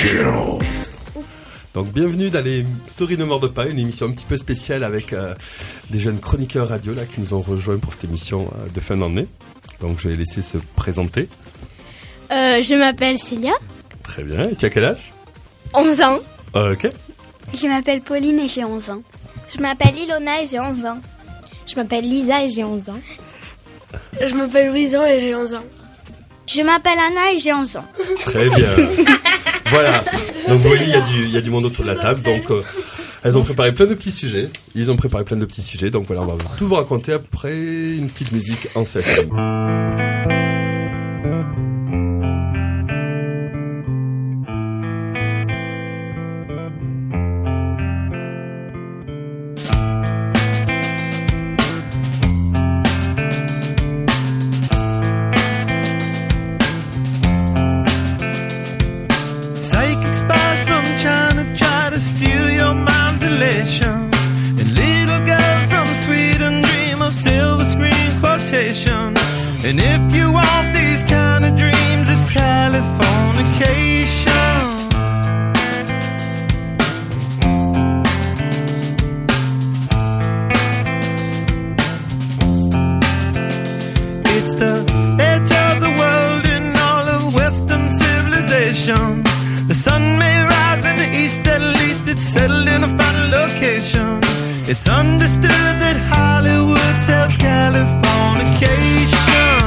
Donc bienvenue dans les Souris ne mordent pas, une émission un petit peu spéciale avec des jeunes chroniqueurs radio là qui nous ont rejoints pour cette émission de fin d'année. Donc je vais laisser se présenter. Je m'appelle Célia. Très bien, et tu as quel âge? 11 ans. Ok. Je m'appelle Pauline et j'ai 11 ans. Je m'appelle Ilona et j'ai 11 ans. Je m'appelle Lisa et j'ai 11 ans. Je m'appelle Louison et j'ai 11 ans. Je m'appelle Anna et j'ai 11 ans. Très bien. Voilà. Donc vous voyez, il y a du monde autour de la table. Donc elles ont préparé plein de petits sujets. Ils ont préparé plein de petits sujets. Donc voilà, on va tout vous raconter après une petite musique en CFM. And if you want these kind of dreams, it's Californication. It's the edge of the world in all of Western civilization. The sun may rise in the east, at least it's settled in a final location. It's understood that Hollywood sells Californication.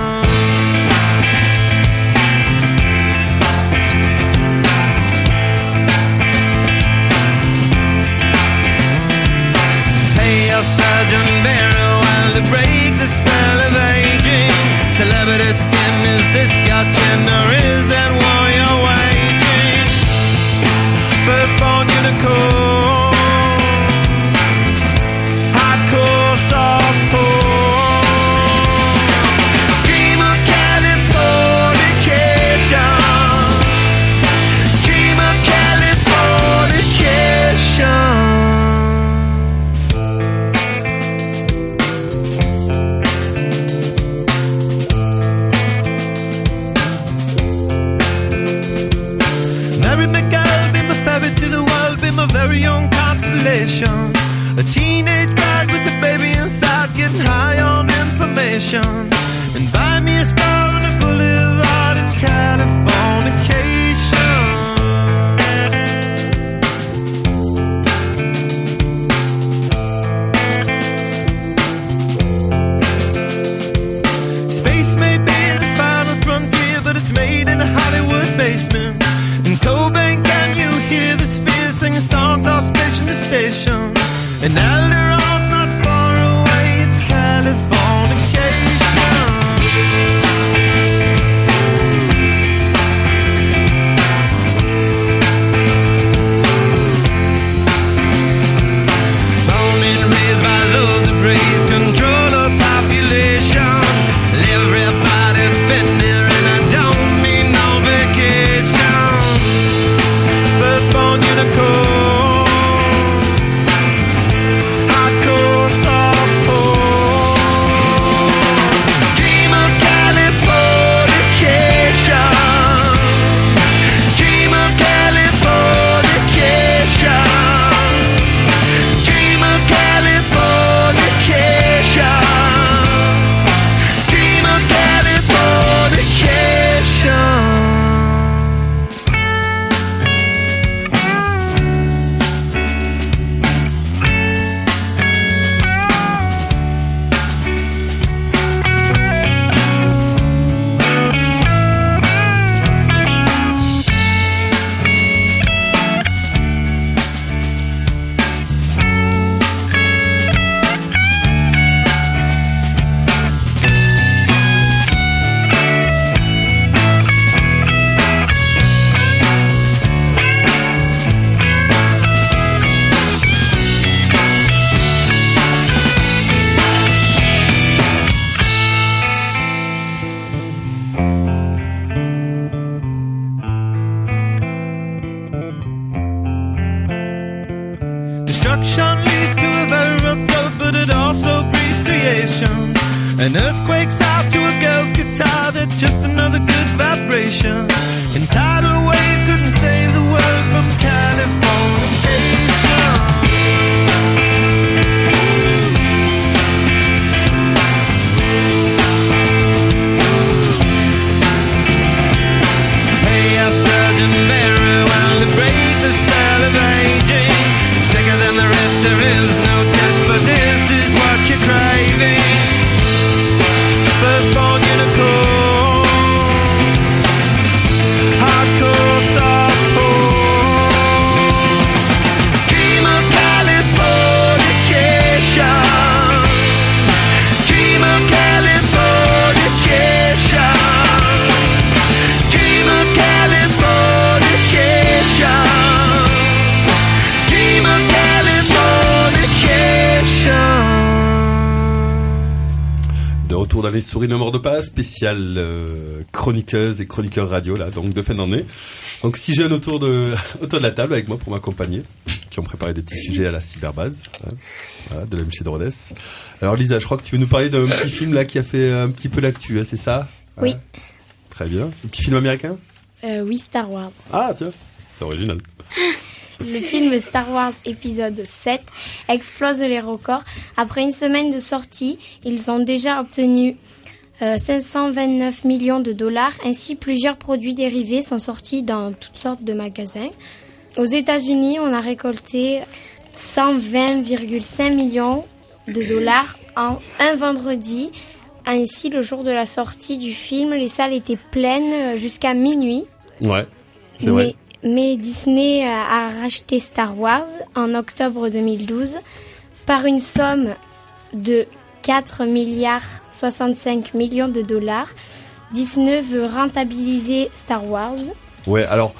Sergeant Barrow while to break the spell of aging. Celebrity skin, is this your chin or is that war you're waging? Firstborn unicorn, hardcore softcore. Dream of Californication. Dream of Californication. A very young constellation, a teenage bride with a baby inside, getting high on information. And buy me a star on a boulevard, it's Californication. Space may be the final frontier, but it's made in a Hollywood basement. In Cobain, can you hear the sphere singing songs off station to station? And Alderon's not far away, it's Californication. Born and raised by those that praise control of population. Everybody's been there and I don't mean no vacation. Firstborn unicorn, hardcore softcore. Dream of Californication. Dream of Californication. Dream of Californication. Dream of Californication. Destruction leads to a very rough road, but it also breeds creation. An earthquake's out to a girl's guitar, that's just another good vibration. And tidal waves couldn't save the world, Dans les souris ne mordent pas, spécial chroniqueuse et chroniqueur radio là, donc de fin d'année. Donc 6 jeunes autour de la table avec moi pour m'accompagner, qui ont préparé des petits sujets à la cyberbase, hein, voilà, de l'MC de Rodez. Alors Lisa, je crois que tu veux nous parler d'un petit film là qui a fait un petit peu l'actu, hein, c'est ça? Oui. Très bien. Un petit film américain? Oui, Star Wars. Ah tiens, c'est original. Le film Star Wars épisode 7 explose les records. Après une semaine de sortie, ils ont déjà obtenu 529 millions de dollars. Ainsi, plusieurs produits dérivés sont sortis dans toutes sortes de magasins. Aux États-Unis, on a récolté 120,5 millions de dollars en un vendredi. Ainsi, le jour de la sortie du film, les salles étaient pleines jusqu'à minuit. Ouais, c'est vrai. Mais Disney a racheté Star Wars en octobre 2012 par une somme de 4,65 milliards de dollars. Disney veut rentabiliser Star Wars. Ouais, alors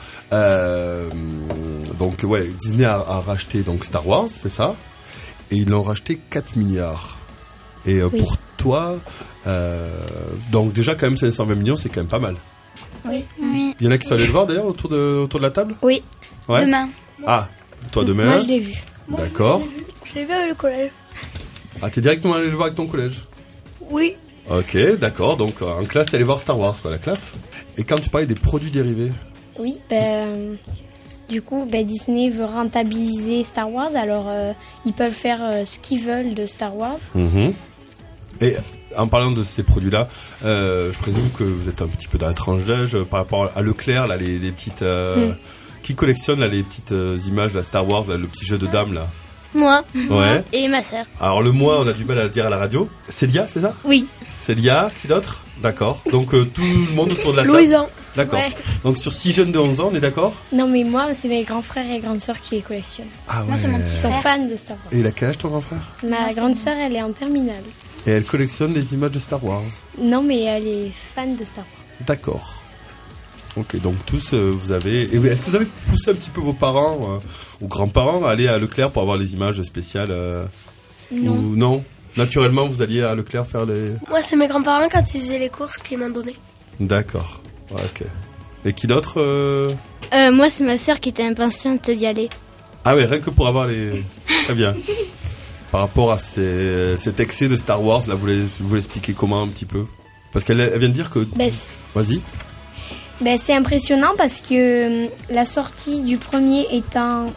donc ouais, Disney a racheté donc Star Wars, c'est ça, et ils l'ont racheté 4 milliards. Et oui. Pour toi, donc déjà quand même 520 millions, c'est quand même pas mal. Oui. Il y en a qui sont allés le voir d'ailleurs autour de la table? Oui. Ouais. Demain. Ah, toi demain? Moi je l'ai vu. D'accord. Je l'ai vu avec le collège. Ah, t'es directement allé le voir avec ton collège? Oui. Ok, d'accord. Donc en classe, t'es allé voir Star Wars, quoi, la classe. Et quand tu parlais des produits dérivés? Oui, du coup, Disney veut rentabiliser Star Wars, alors ils peuvent faire ce qu'ils veulent de Star Wars. Mm-hmm. Et en parlant de ces produits-là, je présume que vous êtes un petit peu dans la tranche d'âge par rapport à Leclerc, là, les petites... Qui collectionne là, les petites images de la Star Wars, là, le petit jeu de dames, là? Moi. Ouais. Et ma sœur. Alors le moi, on a du mal à le dire à la radio. Célia, c'est ça? Oui. Célia, qui d'autre? D'accord. Donc tout le monde autour de la table. Louisa. D'accord. Ouais. Donc sur 6 jeunes de 11 ans, on est d'accord? Non, mais moi, c'est mes grands frères et grandes sœurs qui les collectionnent. Ah ouais. Moi, c'est mon petit Ils sont frère. fans de Star Wars. Et il a quel âge ton grand frère? Ma grande sœur, elle est en terminale. Et elle collectionne les images de Star Wars. Non, mais elle est fan de Star Wars. D'accord. Ok, donc tous vous avez... Et est-ce que vous avez poussé un petit peu vos parents ou grands-parents à aller à Leclerc pour avoir les images spéciales Non. Ou non? Naturellement, vous alliez à Leclerc faire les... Moi, c'est mes grands-parents quand ils faisaient les courses qui m'ont donné. D'accord. Ouais, ok. Et qui d'autre Moi, c'est ma sœur qui était impatiente d'y aller. Ah ouais, rien que pour avoir les... Très bien. Par rapport à cet excès de Star Wars, là, vous l'expliquez comment un petit peu? Parce qu'elle vient de dire que... Vas-y. C'est impressionnant parce que la sortie du premier est en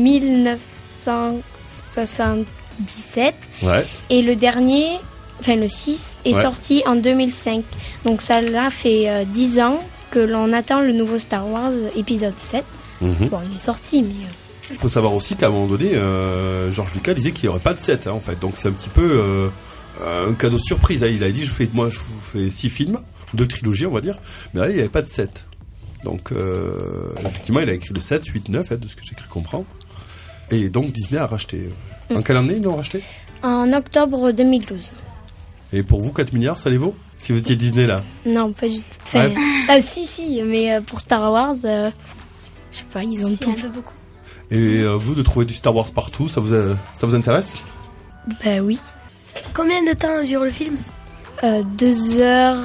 1977 Ouais. et le dernier, enfin le 6, est sorti en 2005. Donc ça là fait 10 ans que l'on attend le nouveau Star Wars épisode 7. Mm-hmm. Bon, il est sorti, mais... Il faut savoir aussi qu'à un moment donné, George Lucas disait qu'il n'y aurait pas de 7, hein, en fait. Donc c'est un petit peu un cadeau de surprise. Hein. Il a dit, je vous fais 6 films, 2 trilogies, on va dire. Mais là, il n'y avait pas de 7. Donc, effectivement, il a écrit le 7, 8, 9, de ce que j'ai cru comprendre. Et donc, Disney a racheté. En quelle année ils l'ont racheté? En octobre 2012. Et pour vous, 4 milliards, ça les vaut? Si vous étiez Disney, là? Non, pas du tout. Enfin, si, mais pour Star Wars, je sais pas, ils ont tout. un peu beaucoup. Et vous, de trouver du Star Wars partout, ça vous intéresse? Oui. Combien de temps dure le film? 2 heures...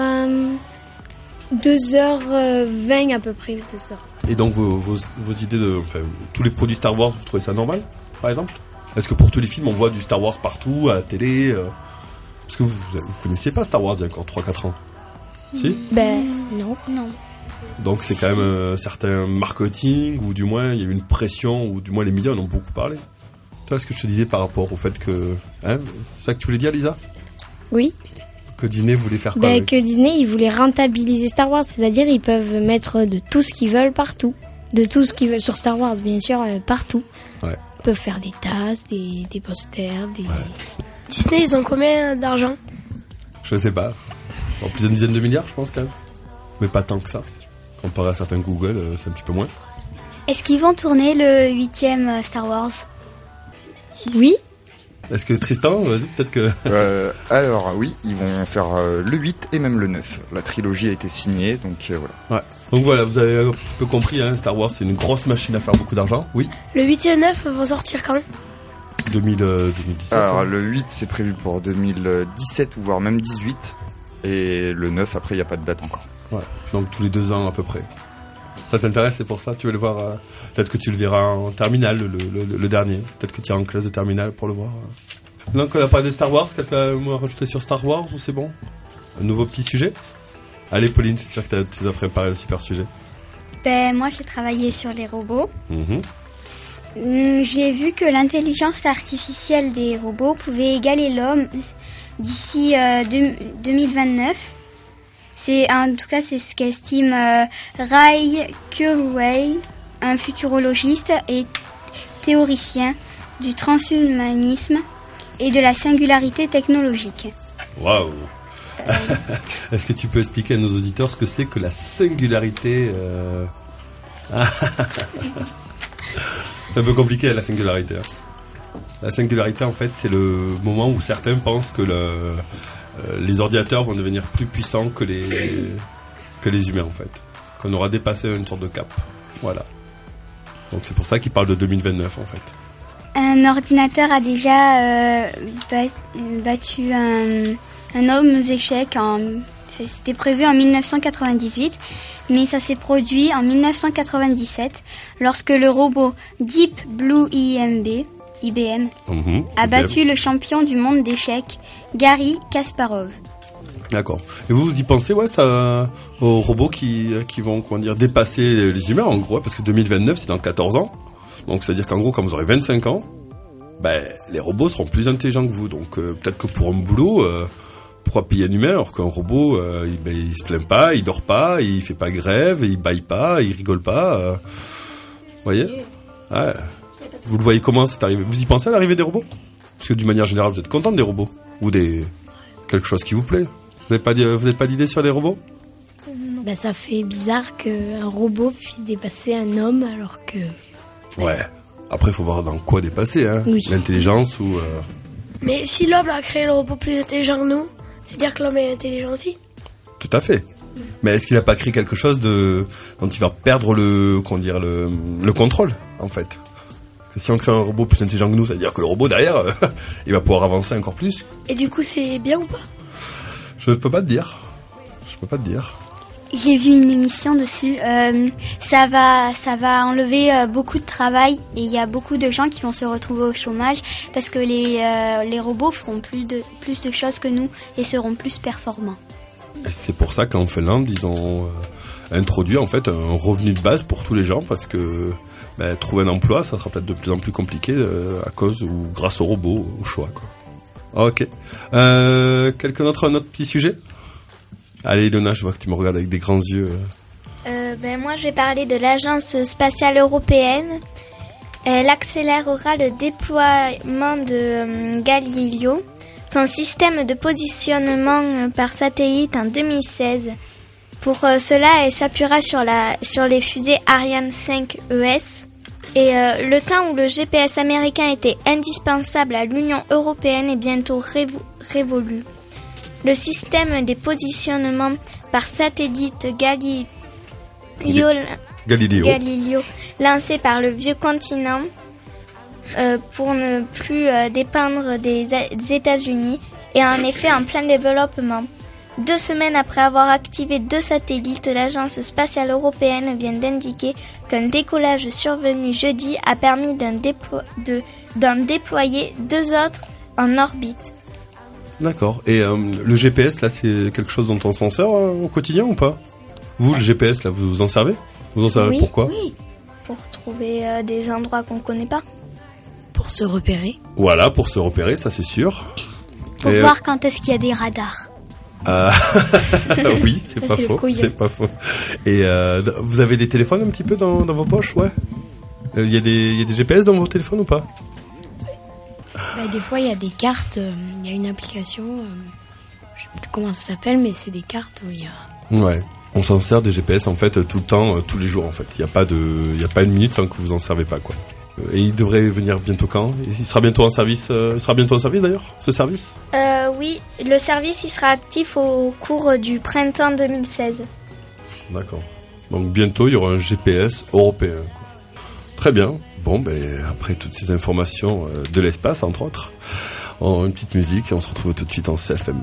2h20 à peu près, 2 heures. Et donc vos idées tous les produits Star Wars, vous trouvez ça normal, par exemple? Est-ce que pour tous les films, on voit du Star Wars partout, à la télé Parce que vous connaissiez pas Star Wars il y a encore 3-4 ans. Si? Non. Donc c'est quand même un certain marketing, ou du moins il y a eu une pression, ou du moins les médias en ont beaucoup parlé. Tu vois ce que je te disais par rapport au fait que... Hein, c'est ça que tu voulais dire, Lisa ? Oui. Que Disney voulait faire quoi avec... Que Disney, ils voulaient rentabiliser Star Wars, c'est-à-dire ils peuvent mettre de tout ce qu'ils veulent partout. De tout ce qu'ils veulent sur Star Wars, bien sûr, partout. Ouais. Ils peuvent faire des tasses, des posters, des... Ouais. Disney, ils ont combien d'argent ? Je sais pas. En plus d'une dizaine de milliards, je pense, quand même. Mais pas tant que ça. Comparé à certains Google, c'est un petit peu moins. Est-ce qu'ils vont tourner le 8e Star Wars ? Oui. Est-ce que Tristan, vas-y, peut-être que... Alors oui, ils vont faire le 8 et même le 9. La trilogie a été signée, donc voilà. Ouais. Donc voilà, vous avez un peu compris, hein, Star Wars, c'est une grosse machine à faire beaucoup d'argent. Oui. Le 8 et le 9 vont sortir quand ? 2017. Alors hein. le 8 c'est prévu pour 2017 ou voire même 18. Et le 9 après il n'y a pas de date encore. Ouais. Donc tous les 2 ans à peu près. Ça t'intéresse, c'est pour ça? Tu veux le voir peut-être que tu le verras en terminale, le dernier. Peut-être que tu iras en classe de terminale pour le voir. Donc on a parlé de Star Wars. Quelqu'un m'a rajouté sur Star Wars ou c'est bon? Un nouveau petit sujet? Allez Pauline, je suis sûr que tu as préparé un super sujet. Moi j'ai travaillé sur les robots. Mm-hmm. J'ai vu que l'intelligence artificielle des robots pouvait égaler l'homme d'ici 2029. En tout cas, c'est ce qu'estime Ray Kurzweil, un futurologiste et théoricien du transhumanisme et de la singularité technologique. Waouh. Est-ce que tu peux expliquer à nos auditeurs ce que c'est que la singularité C'est un peu compliqué la singularité. La singularité, en fait, c'est le moment où certains pensent que les ordinateurs vont devenir plus puissants que les humains, en fait. Qu'on aura dépassé une sorte de cap. Voilà. Donc c'est pour ça qu'ils parlent de 2029, en fait. Un ordinateur a déjà battu un homme aux échecs. C'était prévu en 1998, mais ça s'est produit en 1997 lorsque le robot Deep Blue IBM a battu le champion du monde d'échecs, Garry Kasparov. D'accord. Et vous y pensez, ça, aux robots qui vont, dépasser les humains, en gros, parce que 2029, c'est dans 14 ans. Donc, c'est-à-dire qu'en gros, quand vous aurez 25 ans, les robots seront plus intelligents que vous. Donc, peut-être que pour un boulot, pourquoi payer un humain alors qu'un robot, il se plaint pas, il dort pas, il fait pas grève, il baille pas, il rigole pas. Vous voyez? Ouais. Vous le voyez comment c'est arrivé? Vous y pensez à l'arrivée des robots? Parce que d'une manière générale, vous êtes content des robots? Ou quelque chose qui vous plaît? Vous n'avez pas d'idée sur les robots? Ça fait bizarre qu'un robot puisse dépasser un homme alors que... Ouais. Après, il faut voir dans quoi dépasser, hein. Oui. L'intelligence ou... Mais si l'homme a créé le robot plus intelligent que nous, c'est-à-dire que l'homme est intelligent aussi? Tout à fait. Mais est-ce qu'il n'a pas créé quelque chose dont il va perdre le contrôle, en fait? Parce que si on crée un robot plus intelligent que nous, ça veut dire que le robot derrière, il va pouvoir avancer encore plus. Et du coup, c'est bien ou pas? Je peux pas te dire. J'ai vu une émission dessus. Ça va enlever beaucoup de travail et il y a beaucoup de gens qui vont se retrouver au chômage parce que les robots feront plus de choses que nous et seront plus performants. Et c'est pour ça qu'en Finlande, ils ont introduit en fait un revenu de base pour tous les gens parce que trouver un emploi, ça sera peut-être de plus en plus compliqué à cause ou grâce aux robots, au choix, quoi. Ok. Quelqu'un d'autre, un autre petit sujet? Allez, Ilona, je vois que tu me regardes avec des grands yeux. Moi, je vais parler de l'Agence spatiale européenne. Elle accélérera le déploiement de Galileo, son système de positionnement par satellite en 2016. Pour cela, elle s'appuiera sur les fusées Ariane 5 ES. Et le temps où le GPS américain était indispensable à l'Union européenne est bientôt révolu. Le système des positionnements par satellite Galileo, lancé par le vieux continent pour ne plus dépendre des États-Unis, est en effet en plein développement. 2 semaines après avoir activé 2 satellites, l'Agence spatiale européenne vient d'indiquer qu'un décollage survenu jeudi a permis d'en déployer 2 autres en orbite. D'accord. Et le GPS, là, c'est quelque chose dont on s'en sert au quotidien ou pas? Vous, le GPS, là, vous en servez? Vous en servez pourquoi? Oui, pour trouver des endroits qu'on connaît pas. Pour se repérer. Voilà, pour se repérer, ça c'est sûr. Pour voir quand est-ce qu'il y a des radars. Oui, c'est pas faux. C'est pas faux. Et vous avez des téléphones un petit peu dans vos poches, ouais? Il y a des GPS dans vos téléphones ou pas? Des fois, il y a des cartes. Il y a une application. Je sais plus comment ça s'appelle, mais c'est des cartes où il y a. Ouais. On s'en sert des GPS en fait tout le temps, tous les jours en fait. Il y a pas une minute sans que vous en servez pas quoi. Et il devrait venir bientôt quand? Il sera bientôt en service. Il sera bientôt en service d'ailleurs, ce service? Oui, le service il sera actif au cours du printemps 2016. D'accord. Donc bientôt il y aura un GPS européen. Quoi. Très bien. Bon, après toutes ces informations de l'espace entre autres, une petite musique et on se retrouve tout de suite en CFM.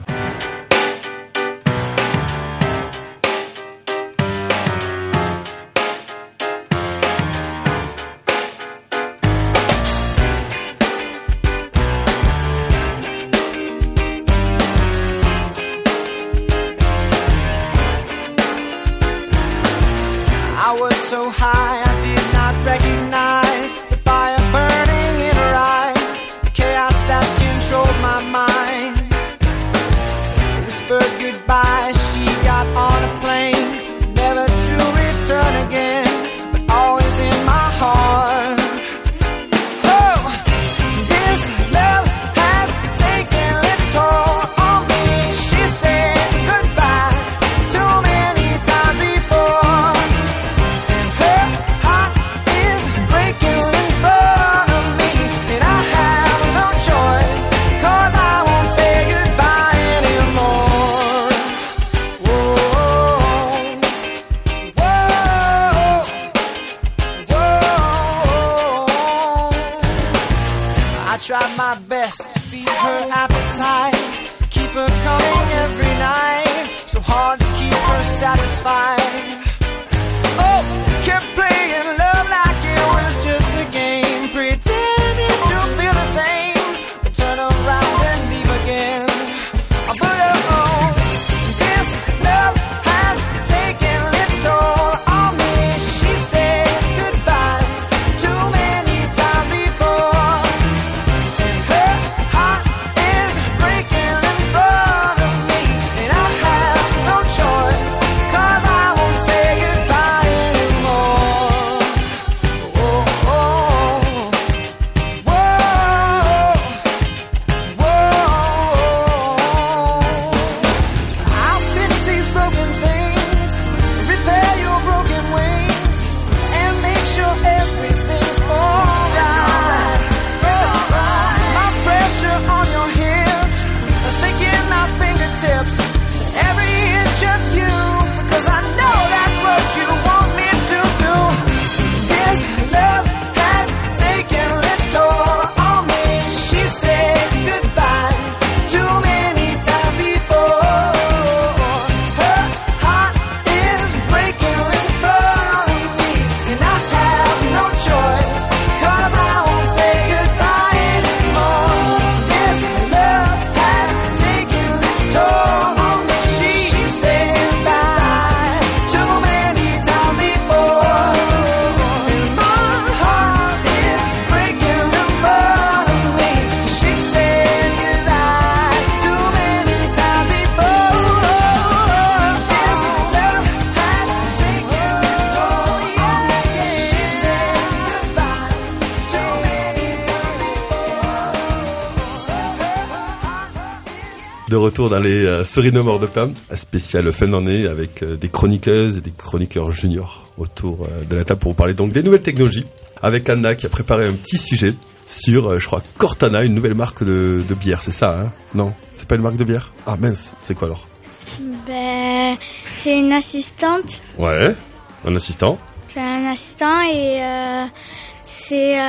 De retour dans les Serinum de Flamme, spécial fin d'année avec des chroniqueuses et des chroniqueurs juniors autour de la table pour vous parler donc des nouvelles technologies. Avec Anna qui a préparé un petit sujet sur, je crois, Cortana, une nouvelle marque de bière, c'est ça, hein? Non, c'est pas une marque de bière? Ah mince, c'est quoi alors? C'est une assistante. Ouais, un assistant. C'est un assistant et c'est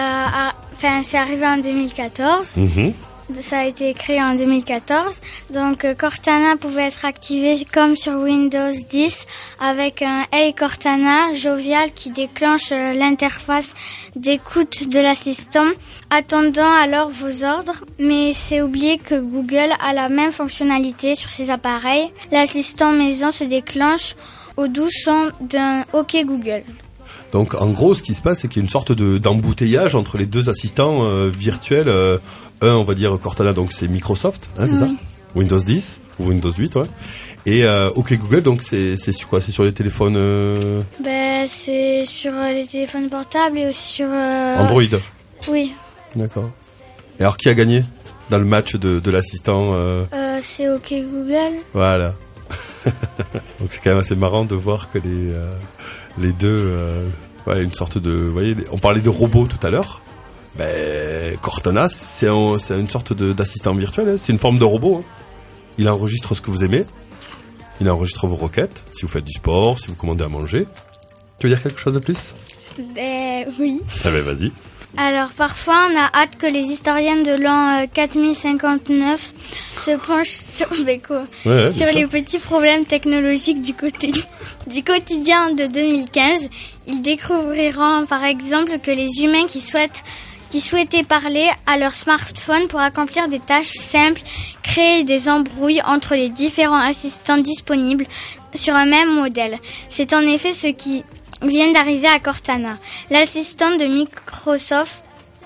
arrivé en 2014. Mm-hmm. Ça a été créé en 2014. Donc Cortana pouvait être activé comme sur Windows 10 avec un Hey Cortana jovial qui déclenche l'interface d'écoute de l'assistant, attendant alors vos ordres. Mais c'est oublié que Google a la même fonctionnalité sur ses appareils. L'assistant maison se déclenche Odoo sont d'un OK Google. Donc en gros, ce qui se passe, c'est qu'il y a une sorte d'embouteillage entre les deux assistants virtuels. Un, on va dire Cortana, donc c'est Microsoft, hein, c'est ça? Windows 10 ou Windows 8, ouais. Et OK Google, donc c'est sur quoi? C'est sur les téléphones C'est sur les téléphones portables et aussi sur... Android. Oui. D'accord. Et alors qui a gagné dans le match de l'assistant C'est OK Google. Voilà. Donc c'est quand même assez marrant de voir que les deux, une sorte de, vous voyez, on parlait de robots tout à l'heure. Cortana, c'est une sorte d'assistant virtuel. Hein. C'est une forme de robot. Hein. Il enregistre ce que vous aimez. Il enregistre vos requêtes. Si vous faites du sport, si vous commandez à manger. Tu veux dire quelque chose de plus? Oui. Ah vas-y. Alors parfois on a hâte que les historiens de l'an 4059 se penchent sur les petits problèmes technologiques du quotidien de 2015. Ils découvriront par exemple que les humains qui souhaitaient parler à leur smartphone pour accomplir des tâches simples, créer des embrouilles entre les différents assistants disponibles sur un même modèle. C'est en effet ce qui vient d'arriver à Cortana, l'assistant de Microsoft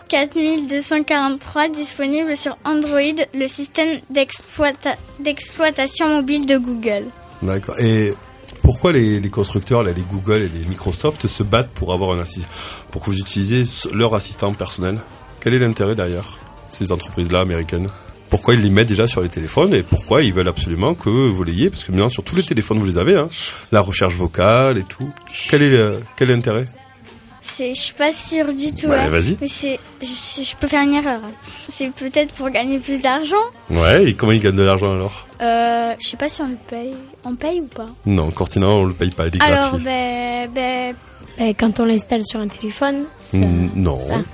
4243 disponible sur Android, le système d'exploitation mobile de Google. D'accord. Et pourquoi les constructeurs, les Google et les Microsoft se battent pour avoir pour que vous utilisiez leur assistant personnel? Quel est l'intérêt derrière ces entreprises-là américaines? Pourquoi ils les mettent déjà sur les téléphones et pourquoi ils veulent absolument que vous l'ayez? Parce que maintenant sur tous les téléphones vous les avez, hein, la recherche vocale et tout. Quel est l'intérêt? Je suis pas sûre du tout. Ouais, vas-y. Mais je peux faire une erreur. C'est peut-être pour gagner plus d'argent. Ouais, et comment ils gagnent de l'argent alors? Je sais pas si on le paye. On paye ou pas? Non, Cortina, on le paye pas, il est gratuit. Alors, quand on l'installe sur un téléphone, non. Ça.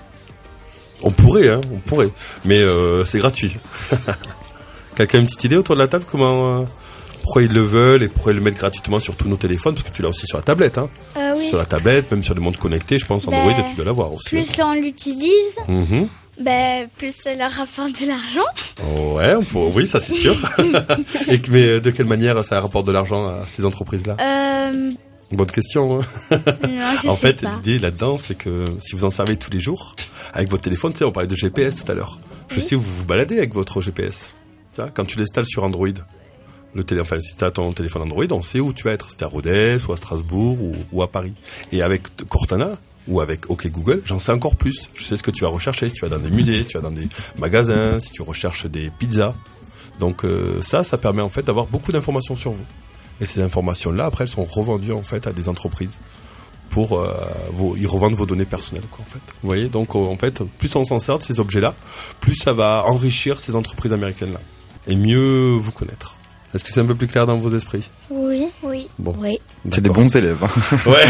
On pourrait. Mais c'est gratuit. Quelqu'un a une petite idée autour de la table pourquoi ils le veulent et pourquoi ils le mettent gratuitement sur tous nos téléphones? Parce que tu l'as aussi sur la tablette, hein. Oui. Sur la tablette, même sur les montres connectées, je pense, Android, tu dois l'avoir aussi. Plus on l'utilise, plus ça leur rapporte de l'argent. Ouais, oui, ça c'est sûr. Mais de quelle manière ça rapporte de l'argent à ces entreprises-là? Bonne question. Hein. Non, en fait, l'idée là-dedans, c'est que si vous en servez tous les jours, avec votre téléphone, tu sais, on parlait de GPS tout à l'heure. Je sais où vous vous baladez avec votre GPS. Tu vois, quand tu l'installes sur Android, si tu as ton téléphone Android, on sait où tu vas être. Si tu es à Rodez, ou à Strasbourg, ou à Paris. Et avec Cortana, ou avec OK Google, j'en sais encore plus. Je sais ce que tu vas rechercher. Si tu vas dans des musées, si tu vas dans des magasins, si tu recherches des pizzas. Donc ça permet en fait d'avoir beaucoup d'informations sur vous. Et ces informations-là, après, elles sont revendues en fait à des entreprises pour ils revendent vos données personnelles, quoi, en fait. Vous voyez, donc en fait, plus on s'en sert de ces objets-là, plus ça va enrichir ces entreprises américaines-là et mieux vous connaître. Est-ce que c'est un peu plus clair dans vos esprits? Oui. Bon. Oui. C'est des bons élèves. Hein. Ouais,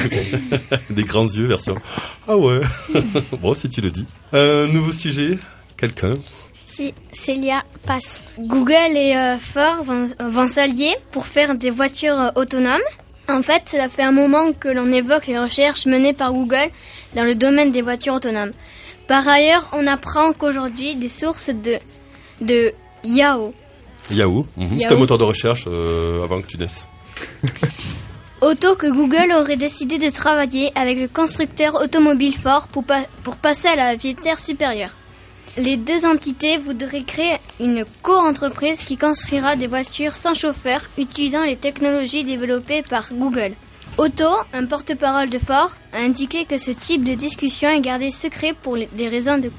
des grands yeux, version. Ah ouais. Bon, si tu le dis. Nouveau sujet. Si, Célia passe. Google et Ford vont s'allier pour faire des voitures autonomes. En fait, cela fait un moment que l'on évoque les recherches menées par Google dans le domaine des voitures autonomes. Par ailleurs, on apprend qu'aujourd'hui, des sources de Yahoo. C'est un moteur de recherche avant que tu naisses. Que Google aurait décidé de travailler avec le constructeur automobile Ford pour passer à la vitesse supérieure. Les deux entités voudraient créer une co-entreprise qui construira des voitures sans chauffeur utilisant les technologies développées par Google. Otto, un porte-parole de Ford, a indiqué que ce type de discussion est gardé secret pour des raisons de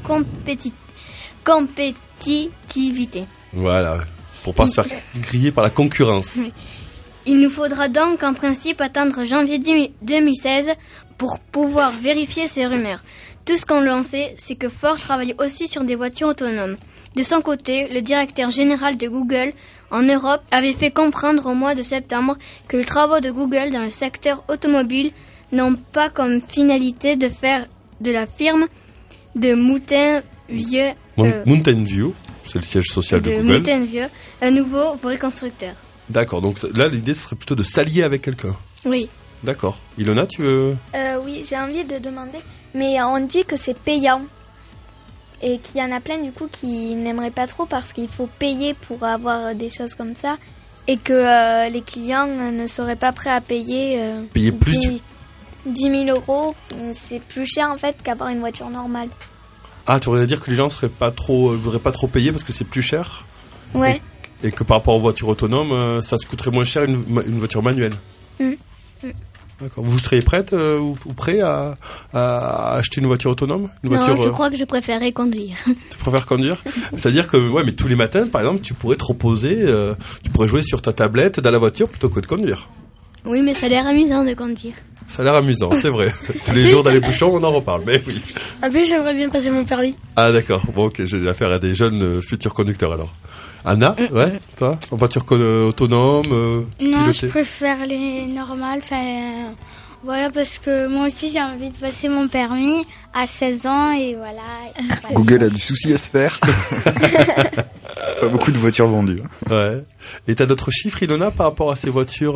compétitivité. Voilà, pour pas se faire griller par la concurrence. Il nous faudra donc en principe attendre janvier 2016 pour pouvoir vérifier ces rumeurs. Tout ce qu'on en sait, c'est que Ford travaille aussi sur des voitures autonomes. De son côté, le directeur général de Google en Europe avait fait comprendre au mois de septembre que les travaux de Google dans le secteur automobile n'ont pas comme finalité de faire de la firme de Mountain View, c'est le siège social de Google. Mountain View, un nouveau vrai constructeur. D'accord, donc là l'idée ce serait plutôt de s'allier avec quelqu'un. Oui. D'accord. Ilona, tu veux... Oui, j'ai envie de demander, mais on dit que c'est payant. Et qu'il y en a plein du coup qui n'aimeraient pas trop parce qu'il faut payer pour avoir des choses comme ça. et que les clients ne seraient pas prêts à payer plus 10 000 euros. C'est plus cher en fait qu'avoir une voiture normale. Ah, tu voudrais dire que les gens voudraient pas trop payer parce que c'est plus cher? Ouais. Et que par rapport aux voitures autonomes, ça se coûterait moins cher une voiture manuelle. D'accord. Vous seriez prête ou prêt à acheter une voiture autonome? Je crois que je préférerais conduire. Tu préfères conduire? C'est-à-dire que, mais tous les matins, par exemple, tu pourrais te reposer, tu pourrais jouer sur ta tablette dans la voiture plutôt que de conduire. Oui, mais ça a l'air amusant de conduire. Ça a l'air amusant, c'est vrai. Tous les jours dans les bouchons, on en reparle, mais oui. En plus, j'aimerais bien passer mon permis. Ah, d'accord. Bon, ok, j'ai affaire à des jeunes futurs conducteurs, alors. Anna, ouais, toi, en voiture autonome, non, pilotée. je préfère les normales. Voilà, parce que moi aussi, j'ai envie de passer mon permis à 16 ans et voilà. Google a du souci à se faire. Pas beaucoup de voitures vendues. Ouais. Et t'as d'autres chiffres, Ilona, par rapport à ces voitures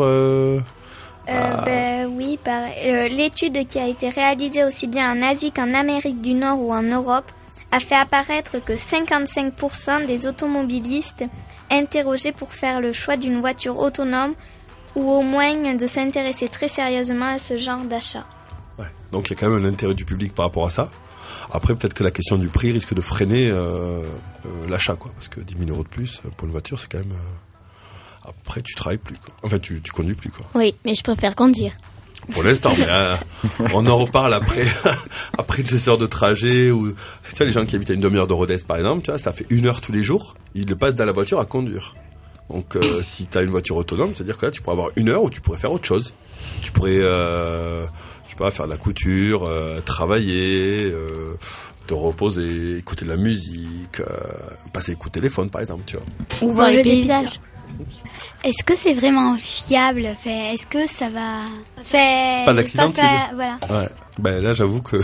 Oui, l'étude qui a été réalisée aussi bien en Asie qu'en Amérique du Nord ou en Europe a fait apparaître que 55% des automobilistes interrogés pour faire le choix d'une voiture autonome ou au moins de s'intéresser très sérieusement à ce genre d'achat. Ouais. Donc il y a quand même un intérêt du public par rapport à ça. Après, peut-être que la question du prix risque de freiner l'achat, quoi. Parce que 10 000 euros de plus pour une voiture, c'est quand même... Après, tu travailles plus, quoi. Enfin, tu conduis plus, quoi. Oui, mais je préfère conduire. Pour l'instant, mais on en reparle après 2 heures de trajet. Ou tu vois, les gens qui habitent à une demi-heure de Rodez, par exemple, tu vois, ça fait 1 heure tous les jours. Ils le passent dans la voiture à conduire. Donc, si tu as une voiture autonome, c'est-à-dire que là, tu pourrais avoir 1 heure où tu pourrais faire autre chose. Tu pourrais, je sais pas, faire de la couture, travailler, te reposer, écouter de la musique, passer coup de téléphone, par exemple, tu vois. Ou voir les paysages. Est-ce que c'est vraiment fiable? Est-ce que ça va... Pas d'accident, tu veux dire? Voilà. Ouais. Ben là, j'avoue que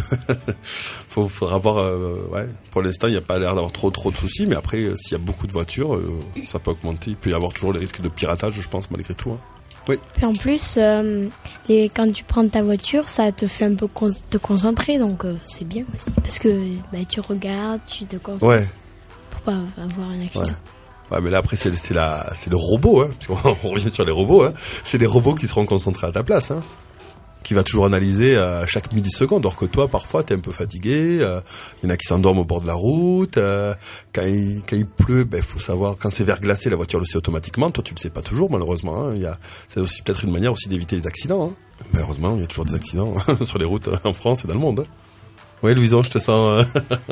faudra voir. Ouais. Pour l'instant, il n'y a pas l'air d'avoir trop de soucis, mais après, s'il y a beaucoup de voitures, ça peut augmenter. Il peut y avoir toujours les risques de piratage, je pense, malgré tout. Hein. Oui. Et en plus, quand tu prends ta voiture, ça te fait un peu te concentrer, donc c'est bien aussi. Parce que tu regardes, tu te concentres. Ouais. Pour pas avoir un accident. Ouais. Ouais, mais là après c'est le robot, hein, parce qu'on revient sur les robots, hein. C'est les robots qui seront concentrés à ta place, hein, qui va toujours analyser à chaque milliseconde, alors que toi parfois t'es un peu fatigué, y en a qui s'endorment au bord de la route, quand il pleut, faut savoir, quand c'est verglacé, la voiture le sait automatiquement, toi tu le sais pas toujours malheureusement, hein. C'est aussi peut-être une manière aussi d'éviter les accidents, hein. Malheureusement il y a toujours des accidents sur les routes en France et dans le monde, hein. Oui, Louison, je te sens...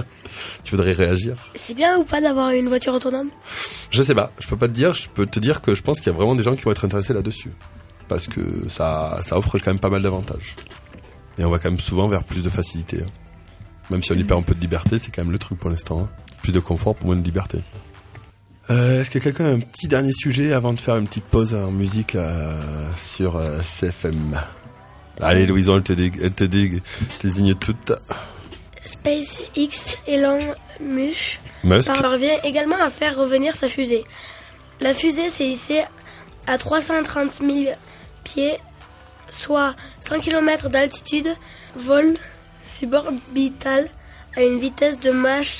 tu voudrais réagir? C'est bien ou pas d'avoir une voiture autonome? Je sais pas, je peux pas te dire. Je peux te dire que je pense qu'il y a vraiment des gens qui vont être intéressés là-dessus. Parce que ça offre quand même pas mal d'avantages. Et on va quand même souvent vers plus de facilité. Hein. Même si on y perd un peu de liberté, c'est quand même le truc pour l'instant. Hein. Plus de confort pour moins de liberté. Est-ce que quelqu'un a un petit dernier sujet avant de faire une petite pause en musique sur CFM? Allez, Louison, elle te désigne toute... SpaceX Elon Musk parvient également à faire revenir sa fusée. La fusée s'est hissée à 330 000 pieds, soit 100 km d'altitude, vol suborbital à une vitesse de Mach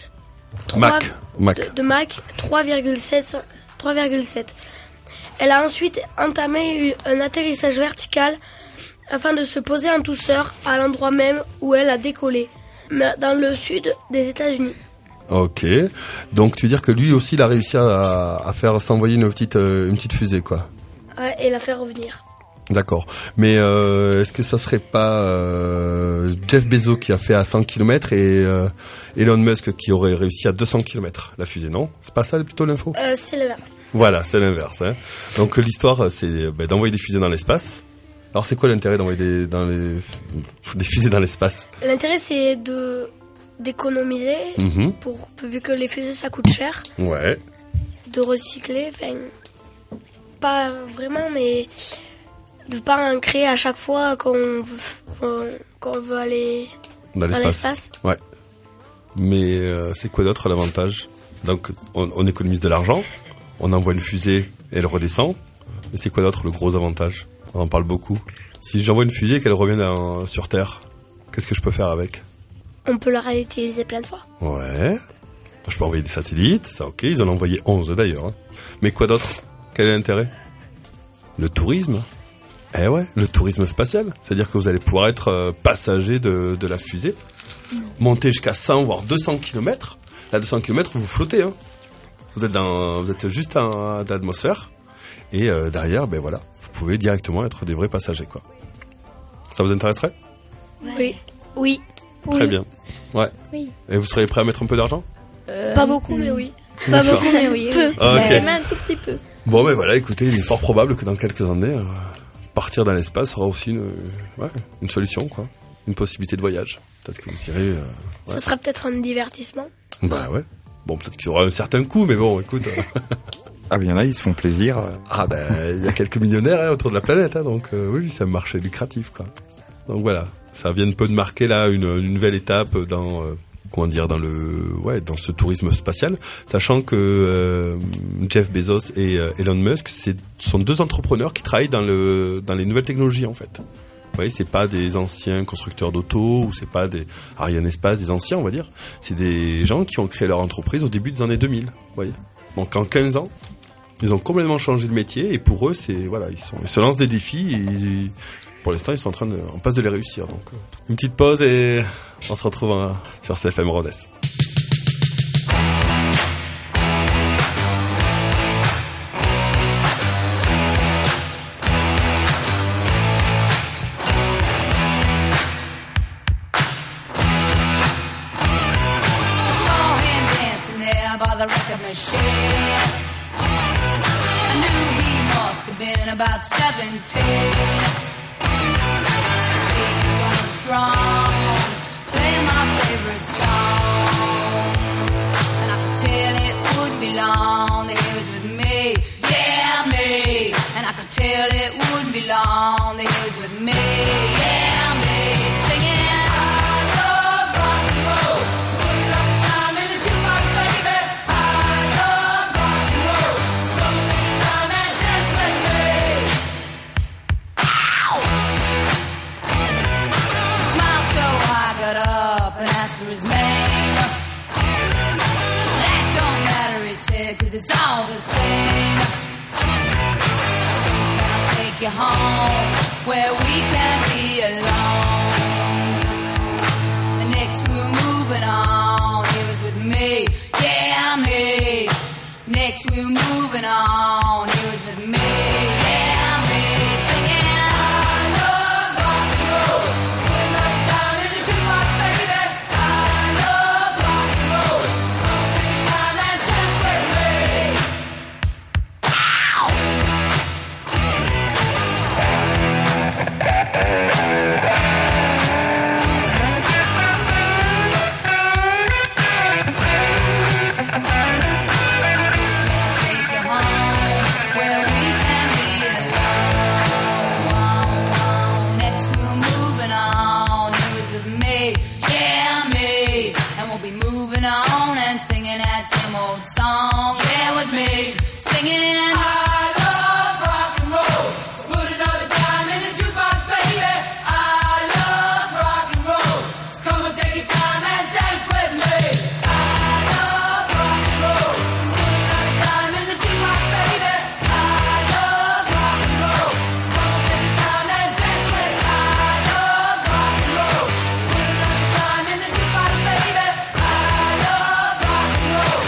3,7. Elle a ensuite entamé un atterrissage vertical afin de se poser en douceur à l'endroit même où elle a décollé, dans le sud des États-Unis. Ok, donc tu veux dire que lui aussi il a réussi à faire s'envoyer une petite fusée, quoi. Ouais, et la faire revenir. D'accord, mais est-ce que ça serait pas Jeff Bezos qui a fait à 100 km et Elon Musk qui aurait réussi à 200 km la fusée, non? C'est pas ça plutôt l'info? C'est l'inverse. Voilà, c'est l'inverse. Hein. Donc l'histoire c'est d'envoyer des fusées dans l'espace. Alors c'est quoi l'intérêt d'envoyer des fusées dans l'espace? L'intérêt c'est d'économiser, vu que les fusées ça coûte cher. Ouais. De recycler, pas vraiment, mais de pas en créer à chaque fois qu'on veut aller dans l'espace. Ouais. Mais c'est quoi d'autre l'avantage? Donc on économise de l'argent, on envoie une fusée et elle redescend. Mais c'est quoi d'autre le gros avantage? On en parle beaucoup. Si j'envoie une fusée et qu'elle revient sur Terre, qu'est-ce que je peux faire avec? On peut la réutiliser plein de fois. Ouais. Je peux envoyer des satellites, ça ok. Ils en ont envoyé 11 d'ailleurs. Hein. Mais quoi d'autre? Quel est l'intérêt? Le tourisme. Eh ouais, le tourisme spatial. C'est-à-dire que vous allez pouvoir être passager de la fusée, monter jusqu'à 100 voire 200 km. Là, 200 km, vous flottez. Hein. Vous êtes juste dans l'atmosphère. Et derrière, ben voilà, vous pouvez directement être des vrais passagers, quoi. Ça vous intéresserait ? Oui. Oui. Très bien. Ouais. Oui. Et vous seriez prêt à mettre un peu d'argent ? Pas beaucoup, mais oui. Pas beaucoup, mais oui. Peu. Ah, ok. Même un tout petit peu. Bon, ben voilà, écoutez, il est fort probable que dans quelques années, partir dans l'espace sera aussi une solution, quoi. Une possibilité de voyage. Peut-être que vous irez... Ça sera peut-être un divertissement. Bah ouais. Bon, peut-être qu'il y aura un certain coût, mais bon, écoute... Ah, bien là, ils se font plaisir. Ah ben, il y a quelques millionnaires autour de la planète, donc oui, c'est un marché lucratif, quoi. Donc voilà, ça vient un peu de marquer là une nouvelle étape dans dans ce tourisme spatial, sachant que Jeff Bezos et Elon Musk, sont deux entrepreneurs qui travaillent dans les nouvelles technologies en fait. Vous voyez, c'est pas des anciens constructeurs d'auto ou c'est pas des Ariane Espace, des anciens on va dire. C'est des gens qui ont créé leur entreprise au début des années 2000. Vous voyez. Donc en 15 ans, ils ont complètement changé de métier et pour eux ils se lancent des défis et pour l'instant ils sont en passe de les réussir. Donc une petite pause et on se retrouve sur CFM Rhodes. About 17, he was strong, playing my favorite song, and I could tell it would be long that he was with me, yeah me, and I could tell it would be long that he was with me, yeah me, singing. I love rock and roll, so put it up time in the jukebox, baby. I love rock and roll, so come take your time and dance with me. Got up and asked for his name. That don't matter, he said, 'cause it's all the same. So can I take you home where we can be alone? And next we were moving on. He was with me, yeah me. Next we were moving on. He was with me, yeah me. Singing. Song, yeah, with me, singing. I love rock and roll, so put another dime in the jukebox, baby. I love rock and roll, so come and take your time and dance with me. I love rock and roll, so put another dime in the jukebox, baby. I love rock and roll, so come and take your time and dance with me. I love rock and roll, so put another dime in the jukebox, baby. I love rock and roll.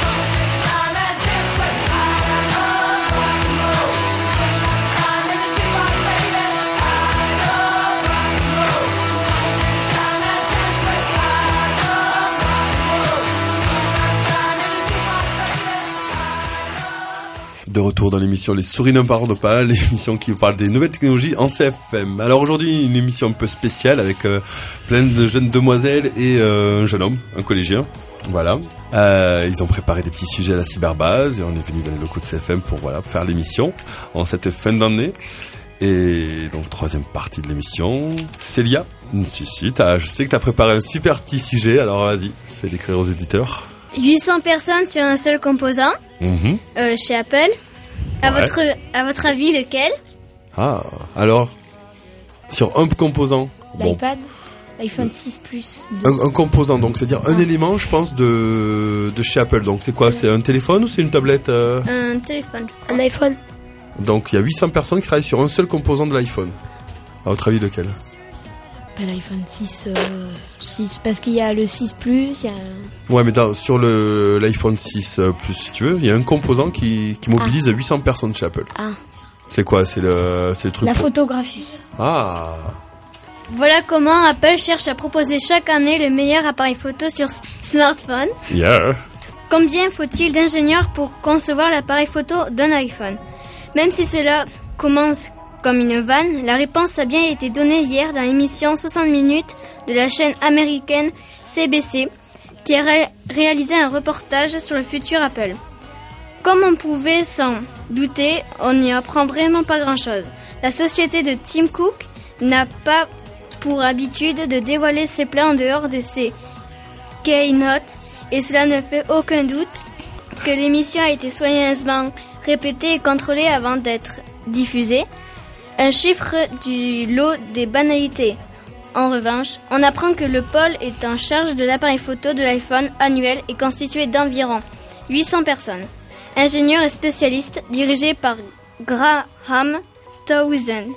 De retour dans l'émission Les Souris ne parlent pas, l'émission qui vous parle des nouvelles technologies en CFM. Alors aujourd'hui, une émission un peu spéciale avec plein de jeunes demoiselles et un jeune homme, un collégien. Voilà. Ils ont préparé des petits sujets à la cyberbase et on est venu dans les locaux de CFM pour faire l'émission en cette fin d'année. Et donc troisième partie de l'émission, Célia. Je sais que tu as préparé un super petit sujet, alors vas-y, fais décrire aux éditeurs. 800 personnes sur un seul composant, chez Apple. À votre avis, lequel? Ah, alors, sur un composant. L'iPad, l'iPhone 6 Plus. Un composant, donc c'est-à-dire un élément, je pense, de chez Apple. Donc c'est quoi? C'est un téléphone ou c'est une tablette? Un téléphone, je crois. Un iPhone. Donc il y a 800 personnes qui travaillent sur un seul composant de l'iPhone. À votre avis, lequel? L'iPhone 6, parce qu'il y a le 6 Plus, il y a... Ouais, mais sur l'iPhone 6 Plus, si tu veux, il y a un composant qui mobilise 800 personnes chez Apple. Ah. C'est quoi? C'est le truc... La photographie. Ah. Voilà comment Apple cherche à proposer chaque année le meilleur appareil photo sur smartphone. Yeah. Combien faut-il d'ingénieurs pour concevoir l'appareil photo d'un iPhone? Même si cela commence comme une vanne, la réponse a bien été donnée hier dans l'émission 60 minutes de la chaîne américaine CBC, qui a réalisé un reportage sur le futur Apple. Comme on pouvait s'en douter, on n'y apprend vraiment pas grand-chose. La société de Tim Cook n'a pas pour habitude de dévoiler ses plans en dehors de ses keynotes, et cela ne fait aucun doute que l'émission a été soigneusement répétée et contrôlée avant d'être diffusée. Un chiffre du lot des banalités. En revanche, on apprend que le pôle est en charge de l'appareil photo de l'iPhone annuel est constitué d'environ 800 personnes. Ingénieurs et spécialistes dirigés par Graham Townsend.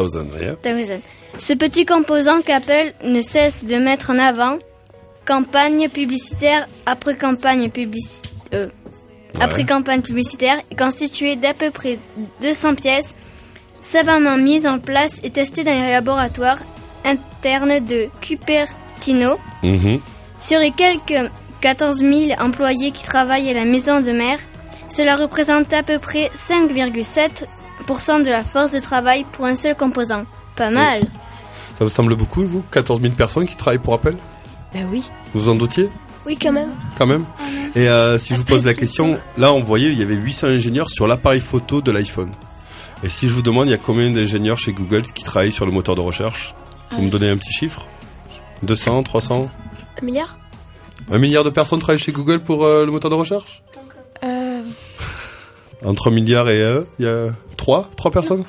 Ce petit composant qu'Apple ne cesse de mettre en avant, campagne publicitaire après campagne publicitaire, est constitué d'à peu près 200 pièces savamment mises en place et testées dans les laboratoires internes de Cupertino. Sur les quelques 14 000 employés qui travaillent à la maison de mère, cela représente à peu près 5,7% de la force de travail pour un seul composant. Pas mal. Ça vous semble beaucoup, vous? 14 000 personnes qui travaillent pour Apple? Ben oui. Vous en doutiez? Oui, quand même. Quand même. Et si je vous pose la question, là on voyait il y avait 800 ingénieurs sur l'appareil photo de l'iPhone. Et si je vous demande, il y a combien d'ingénieurs chez Google qui travaillent sur le moteur de recherche? Vous me donnez un petit chiffre? 200, 300? 1 milliard? 1 milliard de personnes travaillent chez Google pour le moteur de recherche? Entre 1 milliard et il y a 3 personnes?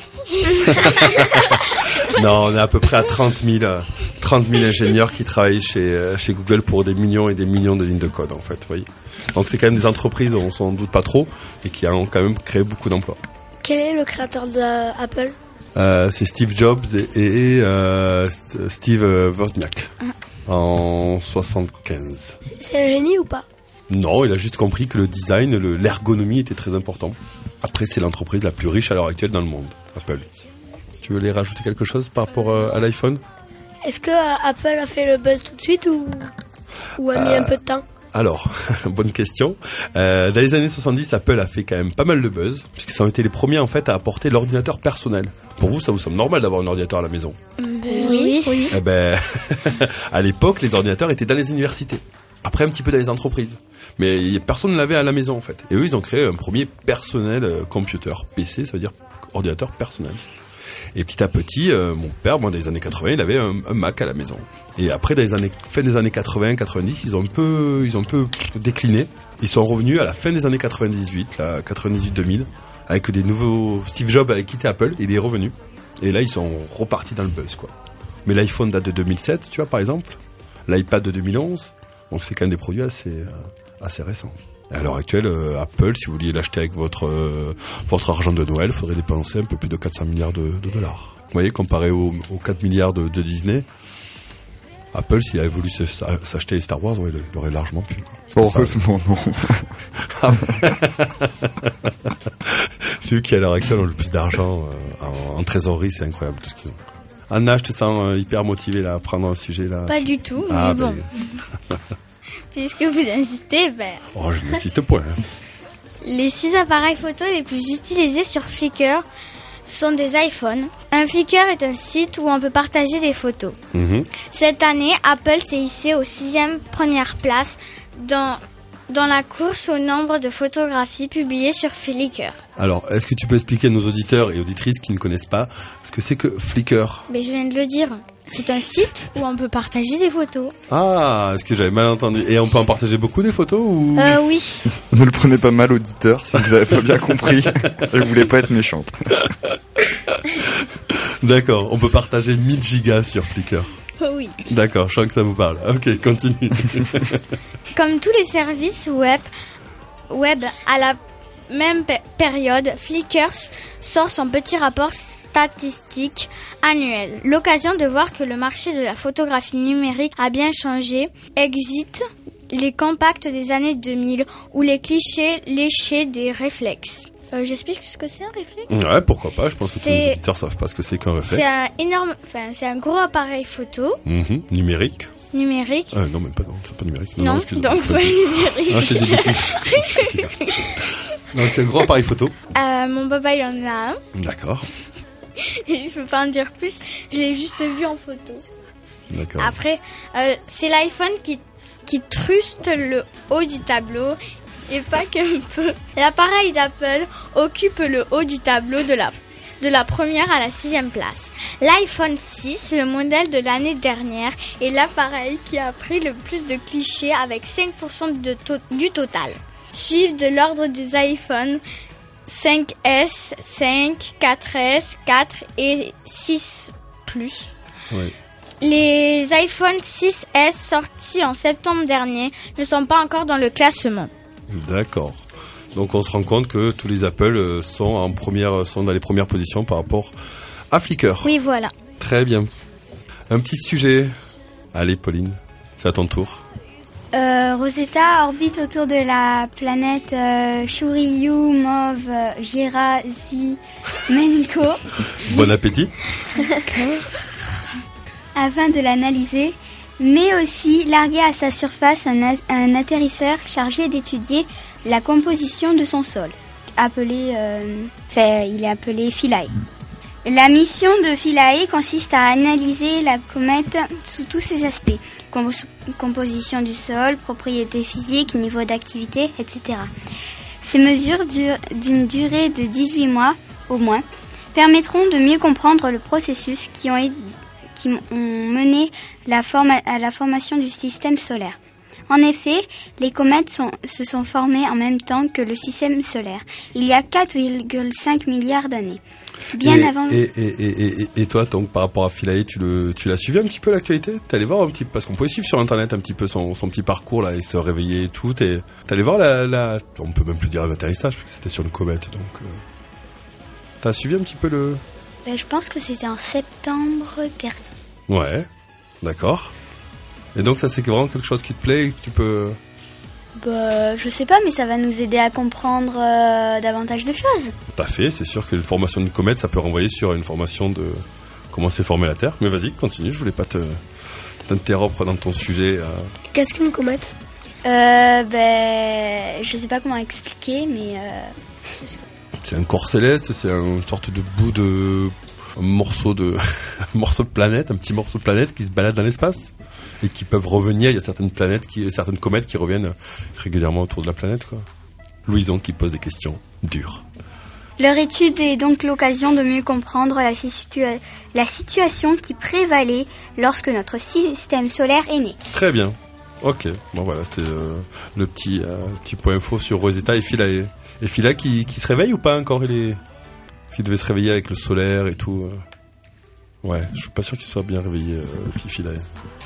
Non, on est à peu près à 30 000 ingénieurs qui travaillent chez Google pour des millions et des millions de lignes de code, en fait, vous voyez. Donc c'est quand même des entreprises, on s'en doute pas trop, et qui ont quand même créé beaucoup d'emplois. Quel est le créateur d'Apple? C'est Steve Jobs et Steve Wozniak en 75. C'est un génie ou pas? Non, il a juste compris que le design, l'ergonomie était très important. Après, c'est l'entreprise la plus riche à l'heure actuelle dans le monde, Apple. Tu veux les rajouter quelque chose par rapport à l'iPhone? Est-ce que Apple a fait le buzz tout de suite ou a mis un peu de temps? Alors, bonne question. Dans les années 70, Apple a fait quand même pas mal de buzz, puisque ça ont été les premiers en fait à apporter l'ordinateur personnel. Pour vous, ça vous semble normal d'avoir un ordinateur à la maison? Oui. Eh ben, à l'époque, les ordinateurs étaient dans les universités. Après, un petit peu dans les entreprises. Mais personne ne l'avait à la maison, en fait. Et eux, ils ont créé un premier personnel computer. PC, ça veut dire ordinateur personnel. Et petit à petit, mon père, moi, dans les années 80, il avait un Mac à la maison. Et après, fin des années 80, 90, ils ont un peu décliné. Ils sont revenus à la fin des années 98, là, 98-2000, avec des nouveaux... Steve Jobs avait quitté Apple, il est revenu. Et là, ils sont repartis dans le buzz, quoi. Mais l'iPhone date de 2007, tu vois, par exemple. L'iPad de 2011. Donc c'est quand même des produits assez récents. Et à l'heure actuelle, Apple, si vous vouliez l'acheter avec votre argent de Noël, il faudrait dépenser un peu plus de 400 milliards de dollars. Vous voyez, comparé aux 4 milliards de Disney, Apple, s'il avait voulu s'acheter Star Wars, il aurait largement pu. Heureusement, non. C'est eux qui, à l'heure actuelle, ont le plus d'argent en trésorerie, c'est incroyable tout ce qu'ils ont. Anna, je te sens hyper motivée là, à prendre un sujet là. Pas du tout, mais bon. Puisque vous insistez, Oh, je n'insiste point. Les 6 appareils photo les plus utilisés sur Flickr sont des iPhones. Un Flickr est un site où on peut partager des photos. Cette année, Apple s'est hissé aux 6e première place dans la course au nombre de photographies publiées sur Flickr. Alors, est-ce que tu peux expliquer à nos auditeurs et auditrices qui ne connaissent pas ce que c'est que Flickr? Mais je viens de le dire. C'est un site où on peut partager des photos. Ah, est-ce que j'avais mal entendu? Et on peut en partager beaucoup des photos ou... Oui. Ne le prenez pas mal, auditeur, si vous avez pas bien compris. Je voulais pas être méchante. D'accord, on peut partager 1000 gigas sur Flickr. Oui. D'accord, je sens que ça vous parle. Ok, continue. Comme tous les services web même période, Flickr sort son petit rapport statistique annuel. L'occasion de voir que le marché de la photographie numérique a bien changé. Exit les compacts des années 2000 ou les clichés léchés des réflexes. J'explique ce que c'est un réflexe. Ouais, pourquoi pas. Je pense que tous les auditeurs savent pas ce que c'est qu'un réflexe. C'est un gros appareil photo. Numérique. Numérique. Non, même pas. Non, c'est pas numérique. Non, excuse-moi. donc pas numérique. Non, je t'ai dit des bêtises. Donc c'est un gros appareil photo. Mon papa il en a un. D'accord. Je peux pas en dire plus. Je l'ai juste vu en photo. D'accord. Après, c'est l'iPhone qui truste le haut du tableau. Et pas qu'un peu. L'appareil d'Apple occupe le haut du tableau de la première à la 6e place. L'iPhone 6, le modèle de l'année dernière, est l'appareil qui a pris le plus de clichés avec 5% du total. Suivent de l'ordre des iPhone 5S, 5, 4S, 4 et 6 Plus. Oui. Les iPhone 6S sortis en septembre dernier ne sont pas encore dans le classement. D'accord. Donc on se rend compte que tous les Apple sont dans les premières positions par rapport à Flickr. Oui, voilà. Très bien. Un petit sujet. Allez, Pauline, c'est à ton tour. Rosetta orbite autour de la planète Shuryu Mauve Gerazimenko. Bon appétit. Afin de l'analyser, mais aussi larguer à sa surface un atterrisseur chargé d'étudier la composition de son sol. Il est appelé Philae. La mission de Philae consiste à analyser la comète sous tous ses aspects. Composition du sol, propriétés physiques, niveau d'activité, etc. Ces mesures d'une durée de 18 mois au moins permettront de mieux comprendre le processus qui ont mené à la formation du système solaire. En effet, les comètes se sont formées en même temps que le système solaire, il y a 4,5 milliards d'années. Avant. Et toi, donc, par rapport à Philae, tu l'as suivi un petit peu l'actualité? T'es allé voir un petit peu, parce qu'on pouvait suivre sur internet un petit peu son petit parcours là, et se réveiller et tout. T'es allé voir on peut même plus dire l'atterrissage parce que c'était sur une comète, donc. T'as suivi un petit peu le. Je pense que c'était en septembre dernier. Ouais, d'accord. Et donc ça c'est vraiment quelque chose qui te plaît et que tu peux... Je sais pas, mais ça va nous aider à comprendre davantage de choses. Tout à fait, c'est sûr que une formation d'une comète, ça peut renvoyer sur une formation de comment s'est formée la Terre. Mais vas-y, continue, je voulais pas t'interrompre dans ton sujet. Qu'est-ce qu'une comète? Je sais pas comment expliquer, mais... C'est un corps céleste, c'est une sorte de bout de... un morceau de planète, un petit morceau de planète qui se balade dans l'espace et qui peuvent revenir. Il y a certaines comètes qui reviennent régulièrement autour de la planète, quoi. Louison qui pose des questions dures. Leur étude est donc l'occasion de mieux comprendre la situation qui prévalait lorsque notre système solaire est né. Très bien. Ok. Bon voilà, c'était le petit point info sur Rosetta et Philae. Et Philae qui se réveille ou pas encore? S'il devait se réveiller avec le solaire et tout. Ouais, je suis pas sûr qu'il soit bien réveillé, le petit Philae.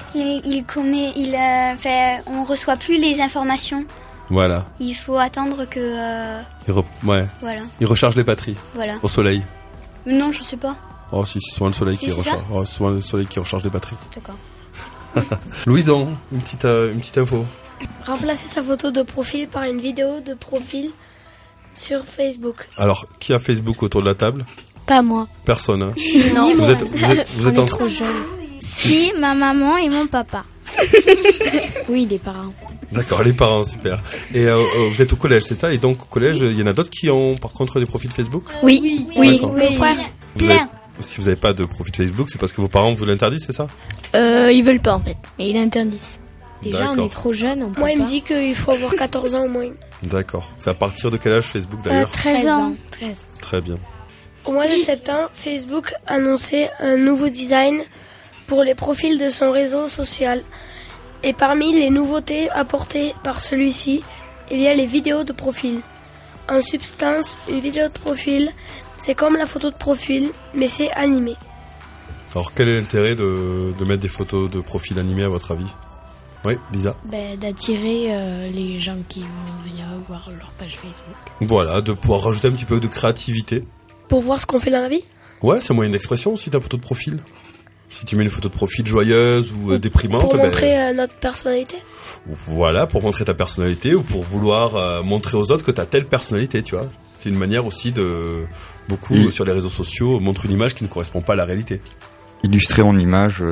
On reçoit plus les informations. Voilà. Il faut attendre que... Voilà. Il recharge les batteries. Voilà. Au soleil. Non, je sais pas. Oh si, c'est souvent le soleil qui recharge. Oh, souvent le soleil qui recharge les batteries. D'accord. Louison, une petite info. Remplacer sa photo de profil par une vidéo de profil sur Facebook. Alors, qui a Facebook autour de la table? Pas moi. Personne, hein? Non. Vous êtes trop jeune. Si, ma maman et mon papa. Oui, les parents. D'accord, les parents, super. Et vous êtes au collège, c'est ça? Et donc au collège, il y en a d'autres qui ont par contre des profils Facebook? Oui. Mon frère. Si vous n'avez pas de profil Facebook, c'est parce que vos parents vous l'interdisent, c'est ça? Ils veulent pas en fait, mais ils l'interdisent. Déjà, D'accord. on est trop jeune, on peut Moi, il pas. me dit qu'il faut avoir 14 ans au moins. D'accord. C'est à partir de quel âge Facebook d'ailleurs? 13 ans. 13. Très bien. Au mois de septembre, Facebook annonçait un nouveau design pour les profils de son réseau social. Et parmi les nouveautés apportées par celui-ci, il y a les vidéos de profil. En substance, une vidéo de profil, c'est comme la photo de profil, mais c'est animé. Alors quel est l'intérêt de mettre des photos de profil animés à votre avis? Oui, Lisa. D'attirer les gens qui vont venir voir leur page Facebook. Voilà, de pouvoir rajouter un petit peu de créativité. Pour voir ce qu'on fait dans la vie. Ouais, c'est un moyen d'expression aussi ta photo de profil. Si tu mets une photo de profil joyeuse ou déprimante, pour montrer notre personnalité. Voilà, pour montrer ta personnalité ou pour vouloir montrer aux autres que t'as telle personnalité, tu vois. C'est une manière aussi de beaucoup sur les réseaux sociaux montre une image qui ne correspond pas à la réalité. Illustrer en image,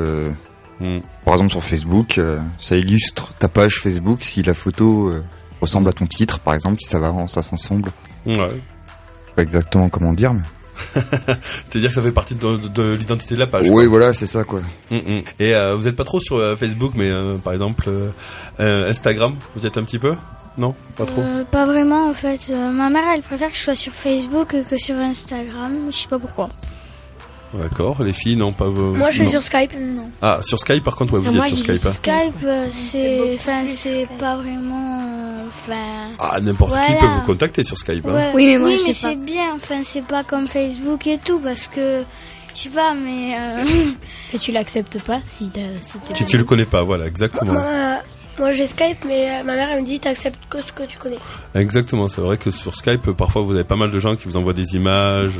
par exemple sur Facebook, ça illustre ta page Facebook si la photo ressemble à ton titre, par exemple, si ça s'ensemble. Ouais. Pas exactement comment dire, mais... C'est-à-dire que ça fait partie de l'identité de la page. Oui, voilà, c'est ça, quoi. Et vous êtes pas trop sur Facebook, mais par exemple Instagram, vous êtes un petit peu? Non, pas trop. Pas vraiment, en fait. Ma mère, elle préfère que je sois sur Facebook que sur Instagram. Je sais pas pourquoi. D'accord, les filles, non, pas vous. Moi, je suis sur Skype. Non. Ah, sur Skype, par contre, ouais, vous êtes sur Skype. Sur Skype, c'est pas vraiment. N'importe qui peut vous contacter sur Skype. Ouais. Hein. Oui, mais moi, mais c'est bien. Enfin, c'est pas comme Facebook et tout, parce que je sais pas, mais. Et tu l'acceptes pas si tu le connais pas, voilà, exactement. Moi j'ai Skype, mais ma mère elle me dit t'acceptes que ce que tu connais. Exactement, c'est vrai que sur Skype, parfois vous avez pas mal de gens qui vous envoient des images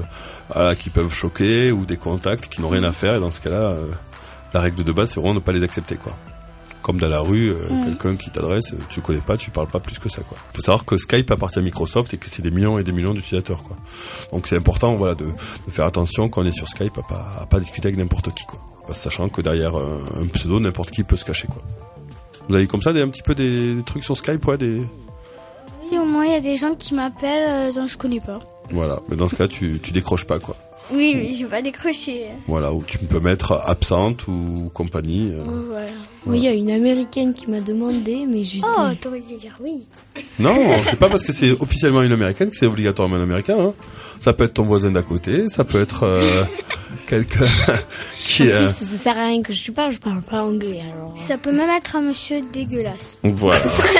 qui peuvent choquer ou des contacts qui n'ont rien à faire. Et dans ce cas-là, la règle de base, c'est vraiment de ne pas les accepter, quoi. Comme dans la rue, quelqu'un qui t'adresse, tu connais pas, tu parles pas plus que ça, quoi. Faut savoir que Skype appartient à Microsoft et que c'est des millions et des millions d'utilisateurs, quoi. Donc c'est important, voilà, de faire attention quand on est sur Skype à pas discuter avec n'importe qui, quoi. Sachant que derrière un pseudo, n'importe qui peut se cacher, quoi. Vous avez comme ça un petit peu des trucs sur Skype, ouais, des... Oui, au moins il y a des gens qui m'appellent dont je connais pas. Voilà, mais dans ce cas, tu décroches pas, quoi. Oui, mais je vais pas décrocher. Voilà, ou tu peux mettre absente ou compagnie. Voilà. Oui, il y a une américaine qui m'a demandé, mais j'étais... Oh, t'aurais dû dire oui. Non, c'est pas parce que c'est officiellement une américaine que c'est obligatoirement un américain. Hein. Ça peut être ton voisin d'à côté, ça peut être quelqu'un qui... En plus, ça sert à rien que je parle pas anglais, alors... Ça peut même être un monsieur dégueulasse. Voilà.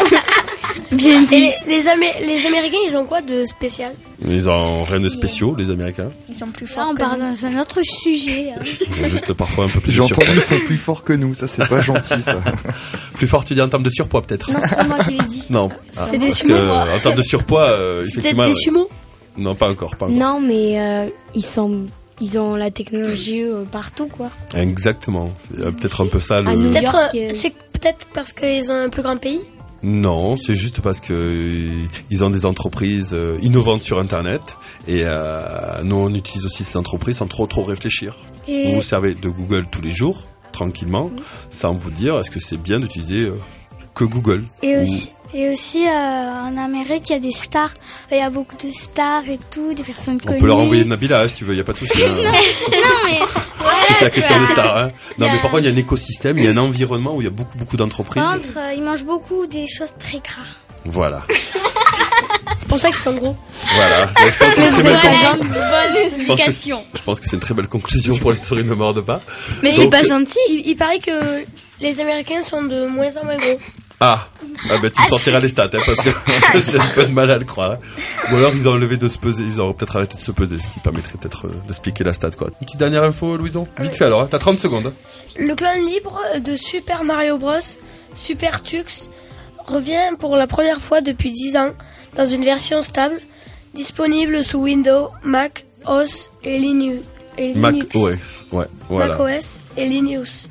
Bien dit. Et les Américains, ils ont quoi de spécial? Ils ont rien de spéciaux, les Américains. Ils sont plus forts. Là, on parle dans un autre sujet. Hein. Ils ont juste parfois un peu plus J'ai de entendu, surpoids. ils sont plus forts que nous. Ça, c'est pas gentil, ça. Plus fort, tu dis en termes de surpoids, peut-être? Non, c'est pas moi qui l'ai dit. Non. C'est des parce sumo. que, en termes de surpoids, effectivement... Peut-être des sumo? Non, pas encore. Non, mais ils ont la technologie partout, quoi. Exactement. C'est peut-être un peu ça le... C'est peut-être parce qu'ils ont un plus grand pays? Non, c'est juste parce que ils ont des entreprises innovantes sur Internet et nous on utilise aussi ces entreprises sans trop réfléchir. Vous vous servez de Google tous les jours, tranquillement, sans vous dire est-ce que c'est bien d'utiliser que Google. Et aussi en Amérique, il y a des stars. Il y a beaucoup de stars et tout, des personnes connues. On peut leur envoyer Nabila si tu veux, il n'y a pas de souci. Hein. Non, mais... C'est la question des stars. Hein. Non, mais par contre, il y a un écosystème, il y a un environnement où il y a beaucoup d'entreprises. Par contre, ils mangent beaucoup des choses très grasses. Voilà. C'est pour ça qu'ils sont gros. Voilà. Donc, je pense que c'est une très belle bonne explication. Je pense que c'est une très belle conclusion pour les souris ne mordent pas. Mais il est pas gentil. Il paraît que les Américains sont de moins en moins gros. Ah ben tu me sortiras les stats, hein, parce que j'ai un peu de mal à le croire. Ou alors ils ont enlevé de se peser, ils ont peut-être arrêté de se peser, ce qui permettrait peut-être d'expliquer la stat, quoi. Une petite dernière info, Louison? Vite fait alors, hein, t'as 30 secondes. Hein. Le clone libre de Super Mario Bros, Super Tux, revient pour la première fois depuis 10 ans dans une version stable, disponible sous Windows, Mac OS et Linux. Mac OS, ouais, voilà. Mac OS et Linux.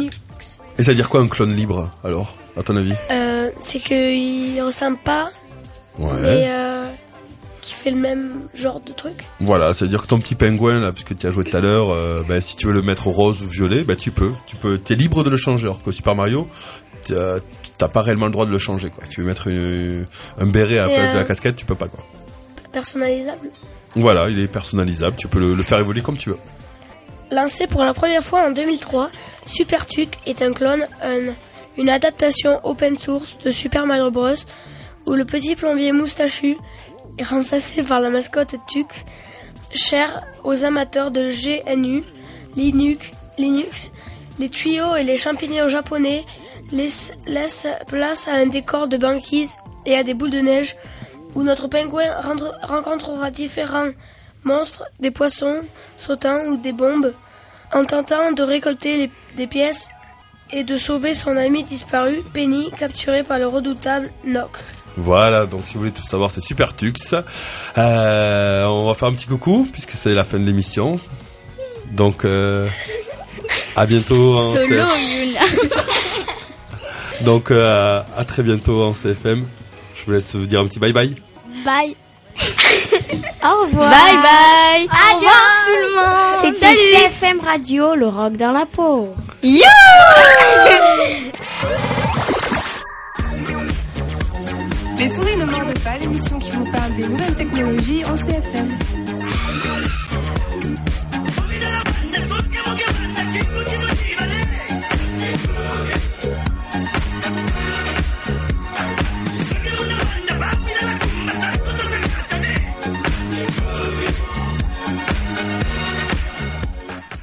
Et ça veut dire quoi un clone libre, alors, à ton avis? C'est qu'il ressemble pas, mais qui fait le même genre de truc. Voilà, ça veut dire que ton petit pingouin, là, puisque tu as joué tout à l'heure, si tu veux le mettre rose ou violet, tu peux. T'es libre de le changer, alors que Super Mario, t'as pas réellement le droit de le changer, quoi. Si tu veux mettre un béret à la place de la casquette, tu peux pas, quoi. Personnalisable. Voilà, il est personnalisable, tu peux le faire évoluer comme tu veux. Lancé pour la première fois en 2003, Super Tuck est un clone, une adaptation open source de Super Mario Bros. Où le petit plombier moustachu est remplacé par la mascotte Tuck, chère aux amateurs de GNU, Linux. Les tuyaux et les champignons japonais laissent place à un décor de banquise et à des boules de neige où notre pingouin rencontrera différents monstres, des poissons sautants ou des bombes, en tentant de récolter des pièces et de sauver son ami disparu, Penny, capturé par le redoutable Nock. Voilà, donc si vous voulez tout savoir, c'est Super Tux. On va faire un petit coucou, puisque c'est la fin de l'émission. Donc, à bientôt en Solo, Donc, à très bientôt en CFM. Je vous laisse vous dire un petit bye-bye. Bye. Au revoir. Bye bye. Au Adieu tout le monde. C'était CFM Radio, le rock dans la peau. Yo.